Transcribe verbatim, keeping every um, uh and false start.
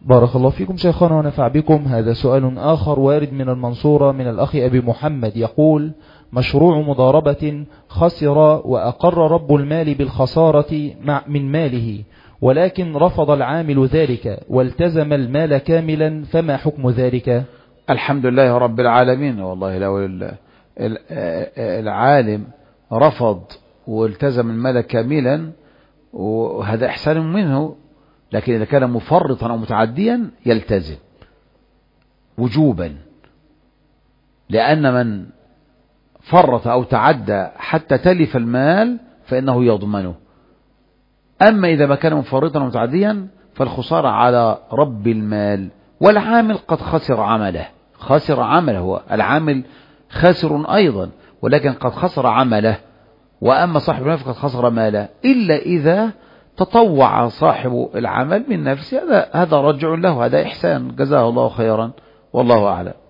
بارك الله فيكم شيخنا ونفع بكم. هذا سؤال آخر وارد من المنصورة من الأخ أبي محمد، يقول: مشروع مضاربة خسر وأقر رب المال بالخسارة من ماله، ولكن رفض العامل ذلك والتزم المال كاملا، فما حكم ذلك؟ الحمد لله رب العالمين. والله لو العالم رفض والتزم المال كاملا وهذا إحسان منه، لكن إذا كان مفرطا أو متعديا يلتزم وجوبا، لأن من فرط أو تعدى حتى تلف المال فإنه يضمنه. أما إذا ما كان مفرطا أو متعديا فالخسارة على رب المال، والعامل قد خسر عمله، خسر عمله، هو العامل خاسر أيضا ولكن قد خسر عمله، وأما صاحب المال فقد خسر ماله، إلا إذا تطوع صاحب العمل من نفسه، هذا هذا رجع له، هذا إحسان، جزاه الله خيرا، والله أعلم.